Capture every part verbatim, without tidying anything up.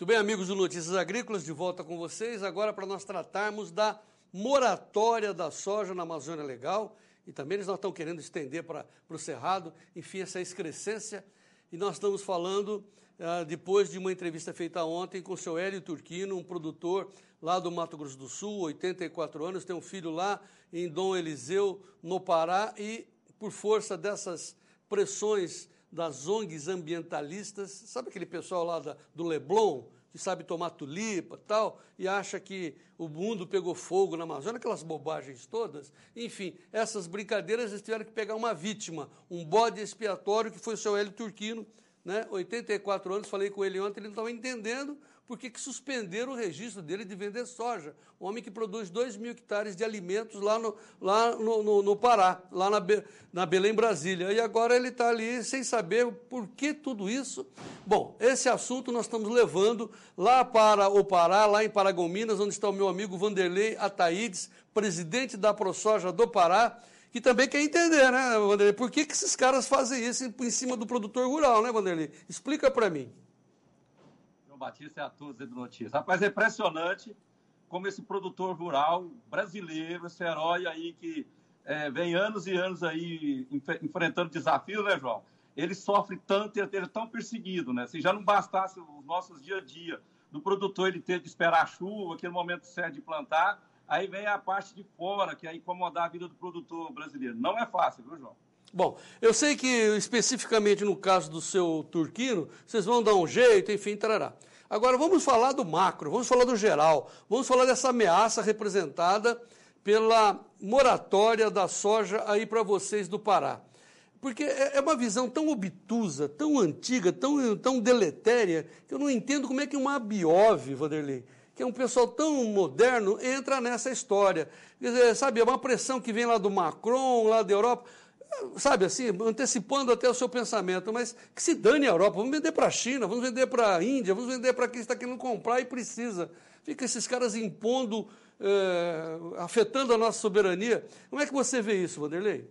Muito bem, amigos do Notícias Agrícolas, de volta com vocês, agora para nós tratarmos da moratória da soja na Amazônia Legal, e também eles não estão querendo estender para o Cerrado, enfim, essa excrescência, e nós estamos falando, uh, depois de uma entrevista feita ontem com o seu Hélio Turquino, um produtor lá do Mato Grosso do Sul, oitenta e quatro anos, tem um filho lá em Dom Eliseu, no Pará, e por força dessas pressões das O N Gs ambientalistas, sabe aquele pessoal lá da, do Leblon, que sabe tomar tulipa e tal, e acha que o mundo pegou fogo na Amazônia, aquelas bobagens todas. Enfim, essas brincadeiras, eles tiveram que pegar uma vítima, um bode expiatório, que foi o seu Hélio Turquino, né? oitenta e quatro anos, falei com ele ontem, ele não estava entendendo por que que suspenderam o registro dele de vender soja. Um homem que produz dois mil hectares de alimentos lá no, lá no, no, no Pará, lá na, Be, na Belém, Brasília. E agora ele está ali sem saber por que tudo isso. Bom, esse assunto nós estamos levando lá para o Pará, lá em Paragominas, onde está o meu amigo Vanderlei Ataídes, presidente da ProSoja do Pará, que também quer entender, né, Vanderlei, por que que esses caras fazem isso em cima do produtor rural, né, Vanderlei? Explica para mim. Batista e a todos do Notícias. Rapaz, é impressionante como esse produtor rural brasileiro, esse herói aí que é, vem anos e anos aí enf enfrentando desafios, né, João? Ele sofre tanto, ele é tão perseguido, né? Se já não bastasse os nossos dia a dia do produtor ele ter de esperar a chuva, aquele momento certo de plantar, aí vem a parte de fora, que é incomodar a vida do produtor brasileiro. Não é fácil, viu, João? Bom, eu sei que especificamente no caso do seu Turquino, vocês vão dar um jeito, enfim, trará. Agora, vamos falar do macro, vamos falar do geral, vamos falar dessa ameaça representada pela moratória da soja aí para vocês do Pará. Porque é uma visão tão obtusa, tão antiga, tão, tão deletéria, que eu não entendo como é que uma Abiov, Vanderlei, que é um pessoal tão moderno, entra nessa história. Quer dizer, sabe, é uma pressão que vem lá do Macron, lá da Europa, sabe assim, antecipando até o seu pensamento, mas que se dane a Europa, vamos vender para a China, vamos vender para a Índia, vamos vender para quem está querendo comprar e precisa. Fica esses caras impondo, é, afetando a nossa soberania. Como é que você vê isso, Vanderlei?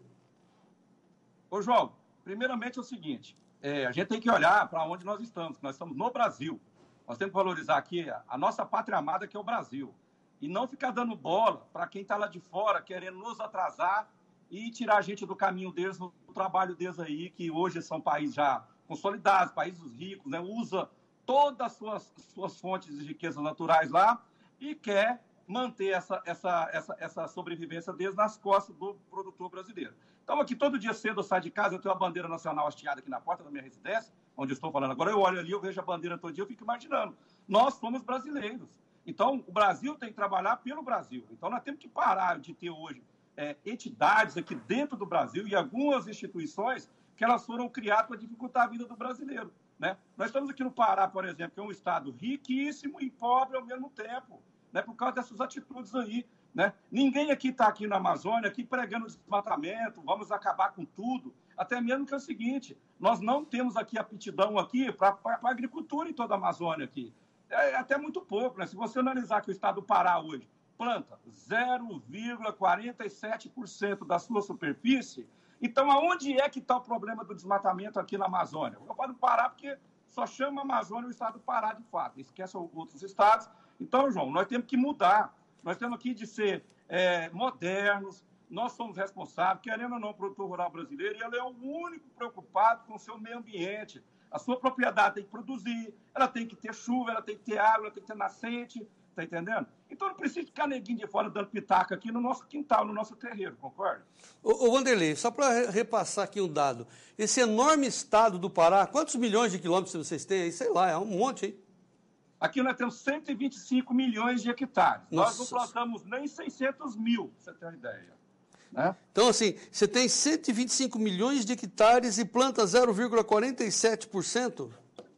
Ô, João, primeiramente é o seguinte, é, a gente tem que olhar para onde nós estamos, nós estamos no Brasil. Nós temos que valorizar aqui a, a nossa pátria amada, que é o Brasil, e não ficar dando bola para quem está lá de fora, querendo nos atrasar e tirar a gente do caminho deles, no trabalho deles aí, que hoje são países já consolidados, países ricos, né? Usa todas as suas, suas fontes de riquezas naturais lá e quer manter essa, essa, essa, essa sobrevivência deles nas costas do produtor brasileiro. Então, aqui, todo dia cedo eu saio de casa, eu tenho a bandeira nacional hasteada aqui na porta da minha residência, onde eu estou falando agora, eu olho ali, eu vejo a bandeira todo dia, eu fico imaginando. Nós somos brasileiros. Então, o Brasil tem que trabalhar pelo Brasil. Então, nós temos que parar de ter hoje É, entidades aqui dentro do Brasil e algumas instituições que elas foram criadas para dificultar a vida do brasileiro, né? Nós estamos aqui no Pará, por exemplo, que é um estado riquíssimo e pobre ao mesmo tempo, né? Por causa dessas atitudes aí, né? Ninguém aqui está aqui na Amazônia aqui pregando desmatamento, vamos acabar com tudo, até mesmo que é o seguinte, nós não temos aqui aptidão aqui para a agricultura em toda a Amazônia aqui. É até muito pouco, né? Se você analisar que o estado do Pará hoje planta zero vírgula quarenta e sete por cento da sua superfície. Então, aonde é que está o problema do desmatamento aqui na Amazônia? Eu falo do Pará porque só chama a Amazônia o estado do Pará, de fato. Esquece outros estados. Então, João, nós temos que mudar. Nós temos aqui de ser é, modernos. Nós somos responsáveis, querendo ou não, o produtor rural brasileiro, e ele é o único preocupado com o seu meio ambiente. A sua propriedade tem que produzir, ela tem que ter chuva, ela tem que ter água, ela tem que ter nascente. Tá entendendo? Então não precisa ficar neguinho de fora dando pitaca aqui no nosso quintal, no nosso terreiro, concorda? Ô, ô Vanderlei, só para repassar aqui um dado, esse enorme estado do Pará, quantos milhões de quilômetros vocês têm aí? Sei lá, é um monte, hein? Aqui nós temos cento e vinte e cinco milhões de hectares. Nossa. Nós não plantamos nem seiscentos mil, pra você ter uma ideia. Né? Então, assim, você tem cento e vinte e cinco milhões de hectares e planta zero vírgula quarenta e sete por cento?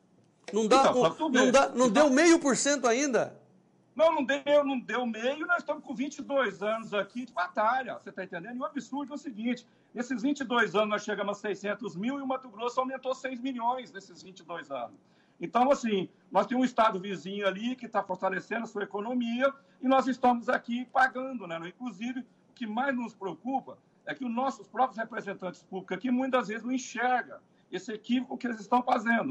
Não dá, então, um, não, dá, não deu meio por cento ainda? Não, não deu, não deu meio, nós estamos com vinte e dois anos aqui de batalha, você está entendendo? E o absurdo é o seguinte, nesses vinte e dois anos nós chegamos a seiscentos mil e o Mato Grosso aumentou seis milhões nesses vinte e dois anos. Então, assim, nós temos um estado vizinho ali que está fortalecendo a sua economia e nós estamos aqui pagando, né? Inclusive, o que mais nos preocupa é que os nossos próprios representantes públicos aqui muitas vezes não enxergam esse equívoco que eles estão fazendo, né?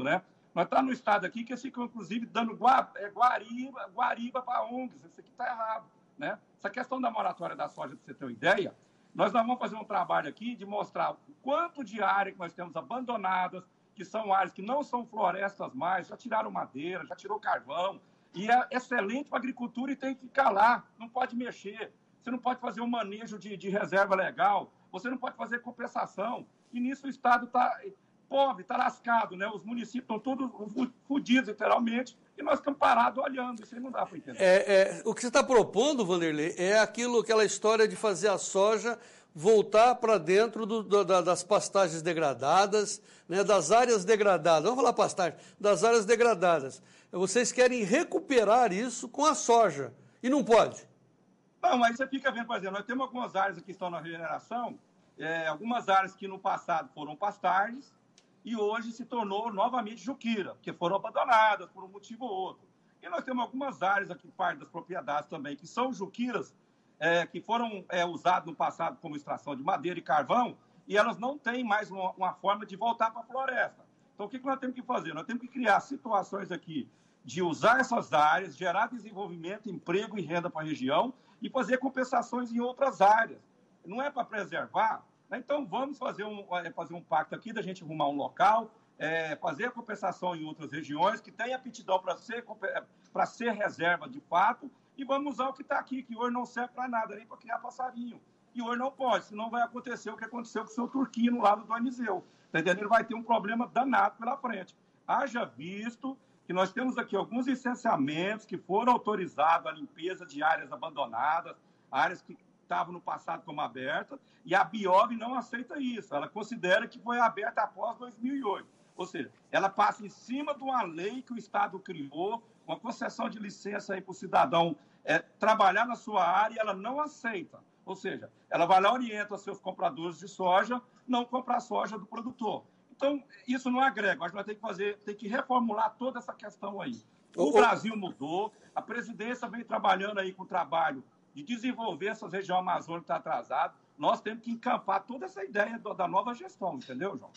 Nós estamos no estado aqui que eles ficam, inclusive, dando gua, é, guariba, guariba para O N Gs. Isso aqui está errado, né? Essa questão da moratória da soja, para você ter uma ideia, nós vamos fazer um trabalho aqui de mostrar o quanto de área que nós temos abandonadas, que são áreas que não são florestas mais, já tiraram madeira, já tirou carvão, e é excelente para a agricultura e tem que ficar lá, não pode mexer. Você não pode fazer um manejo de, de reserva legal, você não pode fazer compensação. E nisso o Estado está pobre, está lascado, né? Os municípios estão todos fodidos, literalmente, e nós estamos parados olhando. Isso aí não dá para entender. É, é, o que você está propondo, Vanderlei, é aquilo, aquela história de fazer a soja voltar para dentro do, do, da, das pastagens degradadas, né, das áreas degradadas. Vamos falar pastagem, das áreas degradadas. Vocês querem recuperar isso com a soja, e não pode. Não, mas você fica vendo, por exemplo, nós temos algumas áreas aqui que estão na regeneração, é, algumas áreas que no passado foram pastagens, e hoje se tornou novamente juquira, porque foram abandonadas por um motivo ou outro. E nós temos algumas áreas aqui, parte das propriedades também, que são juquiras, é, que foram é, usadas no passado como extração de madeira e carvão, e elas não têm mais uma, uma forma de voltar para a floresta. Então, o que, que nós temos que fazer? Nós temos que criar situações aqui de usar essas áreas, gerar desenvolvimento, emprego e renda para a região e fazer compensações em outras áreas. Não é para preservar. Então, vamos fazer um, fazer um pacto aqui da gente arrumar um local, é, fazer a compensação em outras regiões, que tem aptidão para ser, para ser reserva de fato, e vamos usar o que está aqui, que hoje não serve para nada, nem para criar passarinho. E hoje não pode, senão vai acontecer o que aconteceu com o seu Turquino lá do Doniseu. Tá entendendo? Ele vai ter um problema danado pela frente. Haja visto que nós temos aqui alguns licenciamentos que foram autorizados a limpeza de áreas abandonadas, áreas que estavam no passado como abertas, e a Biov não aceita isso. Ela considera que foi aberta após dois mil e oito. Ou seja, ela passa em cima de uma lei que o Estado criou, uma concessão de licença para o cidadão é, trabalhar na sua área, e ela não aceita. Ou seja, ela vai lá e orienta os seus compradores de soja não comprar soja do produtor. Então, isso não agrega. Acho que nós temos que fazer, tem que reformular toda essa questão aí. O oh, Brasil mudou, a presidência vem trabalhando aí com o trabalho de desenvolver essa região amazônica que está atrasada. Nós temos que encampar toda essa ideia do, da nova gestão, entendeu, João?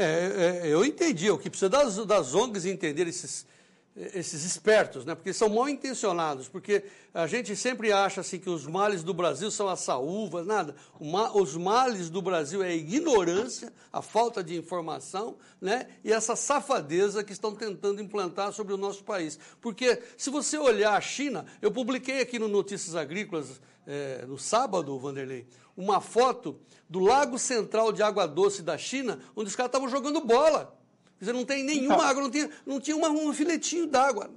É, é, eu entendi. O que precisa das, das O N Gs entender esses, esses espertos, né? Porque são mal intencionados, porque a gente sempre acha assim, que os males do Brasil são as saúvas, nada. Ma, os males do Brasil é a ignorância, a falta de informação, né? E essa safadeza que estão tentando implantar sobre o nosso país. Porque se você olhar a China, eu publiquei aqui no Notícias Agrícolas, é, no sábado, Vanderlei, uma foto do Lago Central de Água Doce da China, onde os caras estavam jogando bola. Quer dizer, não tem nenhuma água, não tinha, não tinha uma, um filetinho d'água.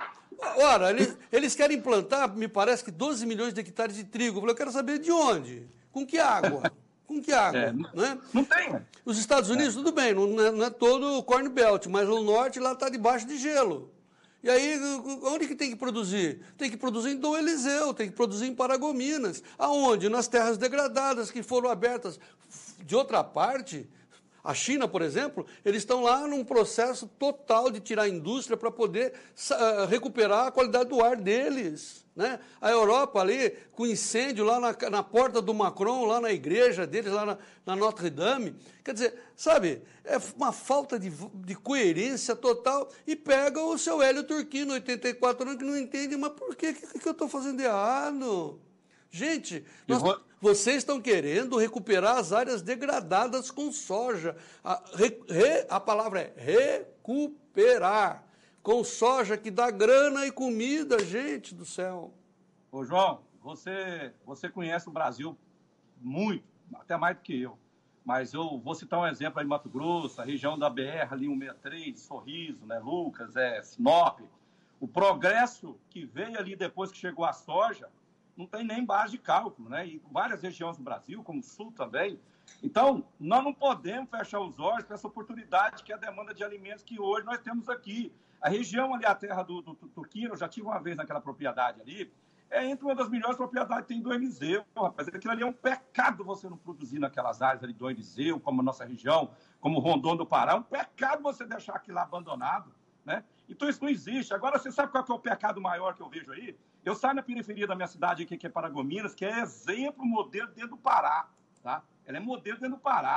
Ora, eles, eles querem plantar, me parece que doze milhões de hectares de trigo. Eu falei, eu quero saber de onde? Com que água? Com que água? É, não, é? Não tem. Né? Os Estados Unidos, é. tudo bem, não é, não é todo o Corn Belt, mas o norte lá está debaixo de gelo. E aí, onde que tem que produzir? Tem que produzir em Dom Eliseu, tem que produzir em Paragominas. Aonde? Nas terras degradadas que foram abertas. De outra parte, a China, por exemplo, eles estão lá num processo total de tirar a indústria para poder uh, recuperar a qualidade do ar deles. Né? A Europa ali, com incêndio lá na, na porta do Macron, lá na igreja deles, lá na, na Notre Dame. Quer dizer, sabe, é uma falta de, de coerência total. E pega o seu Hélio Turquino, oitenta e quatro anos, que não entende, mas por que, que, que eu estou fazendo errado? Gente, nós, vou... vocês estão querendo recuperar as áreas degradadas com soja. A, re, re, a palavra é recuperar. Com soja que dá grana e comida, gente do céu. Ô, João, você, você conhece o Brasil muito, até mais do que eu. Mas eu vou citar um exemplo aí em Mato Grosso, a região da B R, ali cento e sessenta e três, Sorriso, né, Lucas, é, Sinop. O progresso que veio ali depois que chegou a soja, não tem nem base de cálculo, né? E várias regiões do Brasil, como o Sul também. Então, nós não podemos fechar os olhos para essa oportunidade que é a demanda de alimentos que hoje nós temos aqui. A região ali, a terra do, do, do Turquino, eu já tive uma vez naquela propriedade ali, é entre uma das melhores propriedades que tem do Eliseu, rapaz. Aquilo ali é um pecado você não produzir naquelas áreas ali do Eliseu, como a nossa região, como Rondônia do Pará. É um pecado você deixar aquilo lá abandonado, né? Então, isso não existe. Agora, você sabe qual que é o pecado maior que eu vejo aí? Eu saio na periferia da minha cidade aqui, que é Paragominas, que é exemplo, modelo dentro do Pará, tá? Ela é modelo dentro do Pará.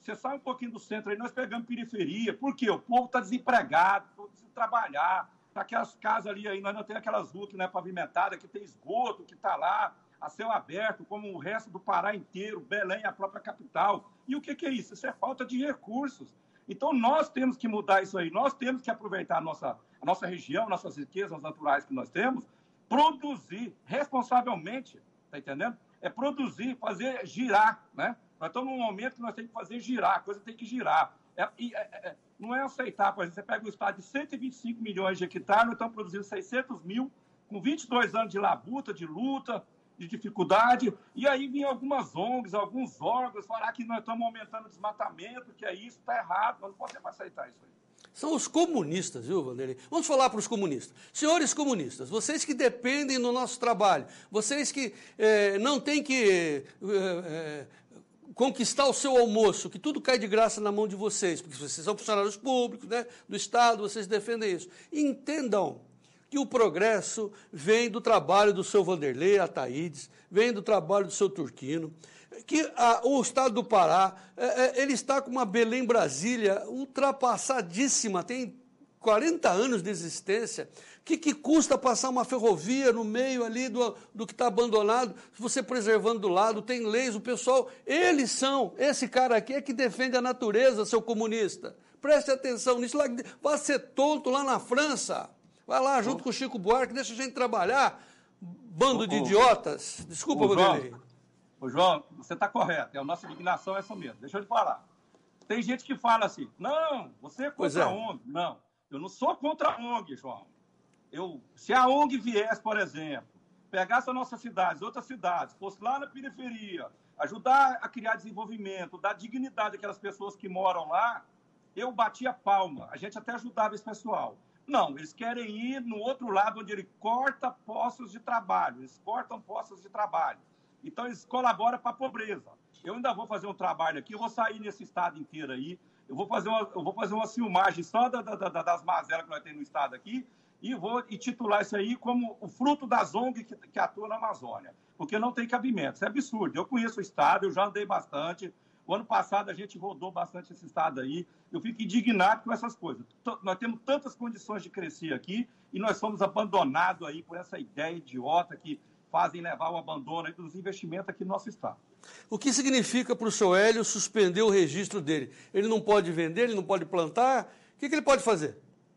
você sai um pouquinho do centro aí, nós pegamos periferia. Por quê? O povo está desempregado, todo precisa trabalhar. Tá aquelas casas ali, aí, nós não temos aquelas ruas que não é pavimentada, que tem esgoto, que está lá a céu aberto, como o resto do Pará inteiro, Belém, a própria capital. E o que, que é isso? Isso é falta de recursos. Então, nós temos que mudar isso aí. Nós temos que aproveitar a nossa, a nossa região, nossas riquezas naturais que nós temos, produzir responsavelmente, tá entendendo? É produzir, fazer girar, né? Nós estamos num momento que nós temos que fazer girar, a coisa tem que girar. É, é, é, não é aceitar, por exemplo, você pega um estado de cento e vinte e cinco milhões de hectares, nós estamos produzindo seiscentos mil, com vinte e dois anos de labuta, de luta, de dificuldade, e aí vinham algumas O N Gs, alguns órgãos, falar que nós estamos aumentando o desmatamento, que é isso, está errado, nós não podemos aceitar isso aí. São os comunistas, viu, Vanderlei? Vamos falar para os comunistas. Senhores comunistas, vocês que dependem do nosso trabalho, vocês que eh, não têm que eh, eh, conquistar o seu almoço, que tudo cai de graça na mão de vocês, porque vocês são funcionários públicos, né, do Estado, vocês defendem isso. Entendam que o progresso vem do trabalho do seu Vanderlei Ataídes, vem do trabalho do seu Turquino, que a, o Estado do Pará, é, é, ele está com uma Belém Brasília ultrapassadíssima, tem quarenta anos de existência. O que, que custa passar uma ferrovia no meio ali do, do que está abandonado, você preservando do lado, tem leis, o pessoal, eles são, esse cara aqui é que defende a natureza, seu comunista. Preste atenção nisso, lá, vai ser tonto lá na França, vai lá junto oh. com o Chico Buarque, deixa a gente trabalhar, bando oh, de idiotas. Desculpa, oh, Vanderlei. Ô, João, você está correto, a nossa indignação é essa mesmo. Deixa eu te falar. Tem gente que fala assim, não, você é contra é. a O N G. Não, eu não sou contra a O N G, João. Eu, se a O N G viesse, por exemplo, pegasse as nossas cidades, outras cidades, fosse lá na periferia, ajudar a criar desenvolvimento, dar dignidade àquelas pessoas que moram lá, eu batia palma, a gente até ajudava esse pessoal. Não, eles querem ir no outro lado, onde ele corta postos de trabalho, eles cortam postos de trabalho. Então, eles colaboram para a pobreza. Eu ainda vou fazer um trabalho aqui, eu vou sair nesse estado inteiro aí, eu vou fazer uma, eu vou fazer uma filmagem só da, da, da, das mazelas que nós temos no estado aqui e vou e titular isso aí como o fruto das O N Gs que, que atuam na Amazônia, porque não tem cabimento. Isso é absurdo. Eu conheço o estado, eu já andei bastante. O ano passado a gente rodou bastante esse estado aí. Eu fico indignado com essas coisas. T- nós temos tantas condições de crescer aqui e nós somos abandonados aí por essa ideia idiota que fazem levar o abandono aí dos investimentos aqui no nosso estado. O que significa para o seu Hélio suspender o registro dele? Ele não pode vender, ele não pode plantar? O que, que ele pode fazer?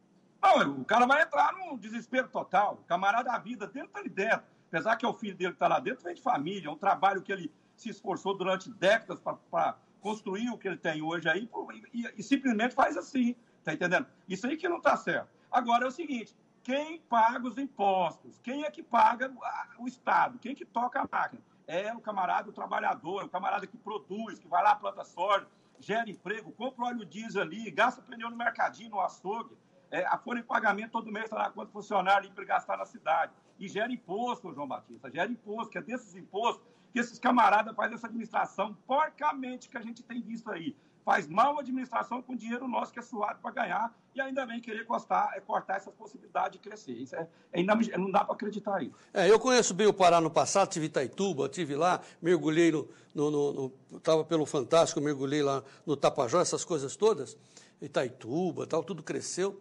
Não, o cara vai entrar num desespero total. O camarada da vida dentro está ali dentro. Apesar que é o filho dele que está lá dentro, vem de família. É um trabalho que ele se esforçou durante décadas para construir o que ele tem hoje aí e, e, e simplesmente faz assim. Está entendendo? Isso aí que não está certo. Agora é o seguinte, quem paga os impostos? Quem é que paga o Estado? Quem que toca a máquina? É o camarada, o trabalhador, é o camarada que produz, que vai lá, planta soja, gera emprego, compra óleo diesel ali, gasta pneu no mercadinho, no açougue, é, a folha de pagamento todo mês, sei lá quanto funcionário ali para gastar na cidade. E gera imposto, João Batista, gera imposto, que é desses impostos que esses camaradas fazem essa administração porcamente que a gente tem visto aí. Faz mal a administração com dinheiro nosso que é suado para ganhar e ainda vem querer cortar, é, cortar essas possibilidades de crescer. Isso é, é inam- não dá para acreditar isso. É, eu conheço bem o Pará no passado, tive Itaituba, tive lá, mergulhei no... no, no, no estava pelo Fantástico, mergulhei lá no Tapajós, essas coisas todas, Itaituba, tal, tudo cresceu,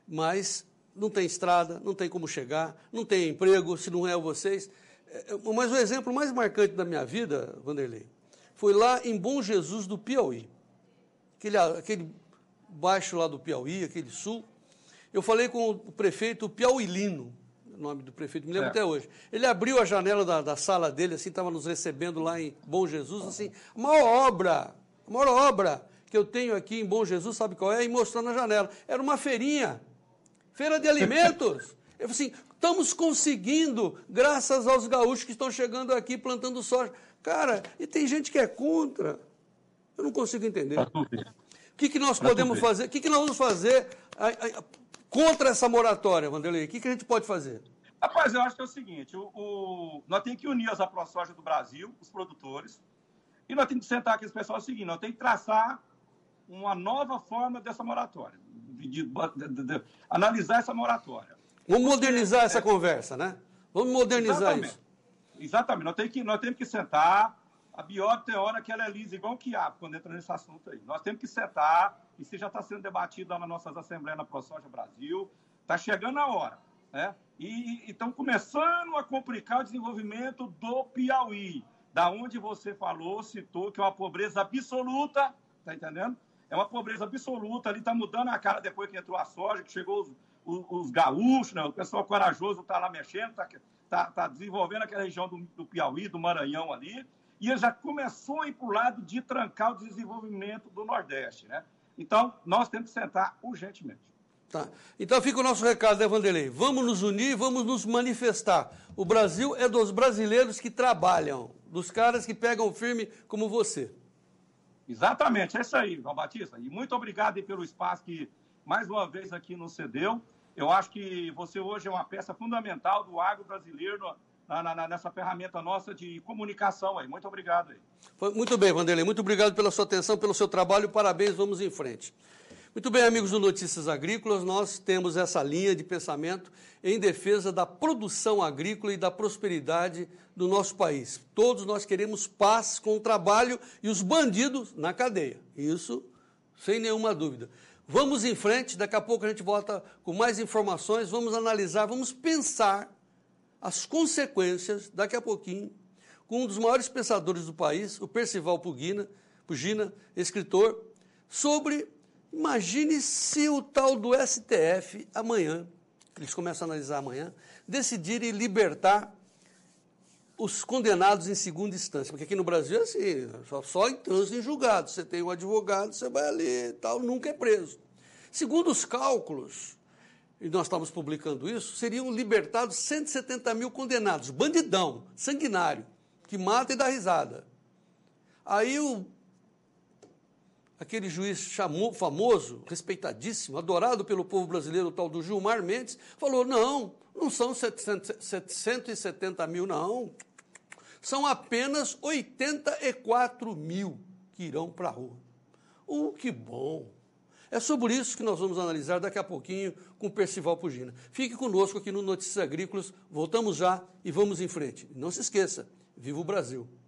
mas não tem estrada, não tem como chegar, não tem emprego, se não é vocês. É, mas o exemplo mais marcante da minha vida, Vanderlei, foi lá em Bom Jesus do Piauí. Aquele, aquele baixo lá do Piauí, aquele sul, eu falei com o prefeito Piauilino, o nome do prefeito, me lembro é. até hoje. Ele abriu a janela da, da sala dele, assim, estava nos recebendo lá em Bom Jesus, assim, a maior obra, a maior obra que eu tenho aqui em Bom Jesus, sabe qual é? E mostrando na janela. Era uma feirinha, feira de alimentos. Eu falei assim, estamos conseguindo, graças aos gaúchos que estão chegando aqui plantando soja. Cara, e tem gente que é contra. Eu não consigo entender. O que, que nós podemos fazer? O que, que nós vamos fazer a, a, contra essa moratória, Vanderlei? O que, que a gente pode fazer? Rapaz, eu acho que é o seguinte, o, o, nós temos que unir as AproSoja do Brasil, os produtores, e nós temos que sentar aqui com os pessoal o seguinte, nós temos que traçar uma nova forma dessa moratória, de, de, de, de, analisar essa moratória. Vamos modernizar Porque, essa é, conversa, né? Vamos modernizar exatamente, isso. Exatamente. Nós temos que, nós temos que sentar, A biópsia tem hora que ela é lisa, igual o quiabo, quando entra nesse assunto aí. Nós temos que sentar, e isso já está sendo debatido lá nas nossas assembleias na ProSoja Brasil, está chegando a hora, né? E estão começando a complicar o desenvolvimento do Piauí, da onde você falou, citou, que é uma pobreza absoluta, tá entendendo? É uma pobreza absoluta, ali está mudando a cara depois que entrou a soja, que chegou os, os, os gaúchos, né? O pessoal corajoso está lá mexendo, está tá, tá desenvolvendo aquela região do, do Piauí, do Maranhão ali, e ele já começou a ir para o lado de trancar o desenvolvimento do Nordeste, né? Então, nós temos que sentar urgentemente. Tá. Então fica o nosso recado, né, Vanderlei? Vamos nos unir, vamos nos manifestar. O Brasil é dos brasileiros que trabalham, dos caras que pegam firme como você. Exatamente, é isso aí, João Batista. E muito obrigado aí pelo espaço que, mais uma vez, aqui nos cedeu. Eu acho que você hoje é uma peça fundamental do agro brasileiro na, na, nessa ferramenta nossa de comunicação aí. Muito obrigado aí. Foi muito bem, Vanderlei. Muito obrigado pela sua atenção, pelo seu trabalho. Parabéns, vamos em frente. Muito bem, amigos do Notícias Agrícolas, nós temos essa linha de pensamento em defesa da produção agrícola e da prosperidade do nosso país. Todos nós queremos paz com o trabalho e os bandidos na cadeia. Isso sem nenhuma dúvida. Vamos em frente, daqui a pouco a gente volta com mais informações, vamos analisar, vamos pensar as consequências, daqui a pouquinho, com um dos maiores pensadores do país, o Percival Pugina, Pugina, escritor, sobre... Imagine se o tal do S T F, amanhã, eles começam a analisar amanhã, decidirem libertar os condenados em segunda instância. Porque aqui no Brasil é assim, só, só em trânsito em julgado. Você tem um advogado, você vai ali e tal, nunca é preso. Segundo os cálculos, e nós estamos publicando isso, seriam libertados cento e setenta mil condenados, bandidão, sanguinário, que mata e dá risada. Aí o aquele juiz chamou, famoso, respeitadíssimo, adorado pelo povo brasileiro, o tal do Gilmar Mendes, falou, não, não são setecentos e setenta mil, não. São apenas oitenta e quatro mil que irão para a rua. Uh, que bom! É sobre isso que nós vamos analisar daqui a pouquinho com o Percival Pugina. Fique conosco aqui no Notícias Agrícolas, voltamos já e vamos em frente. Não se esqueça, viva o Brasil!